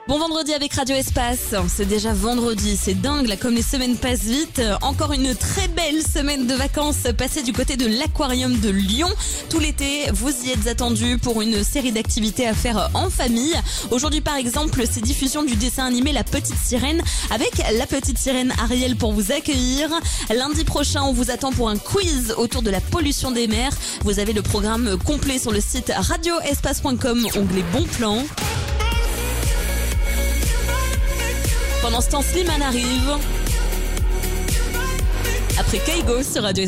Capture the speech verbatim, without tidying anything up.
Bon vendredi avec Radio Espace, c'est déjà vendredi, c'est dingue là comme les semaines passent vite. Encore une très belle semaine de vacances passée du côté de l'aquarium de Lyon. Tout l'été, vous y êtes attendus pour une série d'activités à faire en famille. Aujourd'hui par exemple, c'est diffusion du dessin animé La Petite Sirène avec la Petite Sirène Ariel pour vous accueillir. Lundi prochain, on vous attend pour un quiz autour de la pollution des mers. Vous avez le programme complet sur le site radio espace point com, onglet Bon Plan. Pendant ce temps, Slimane arrive. Après Kaigo sur Radio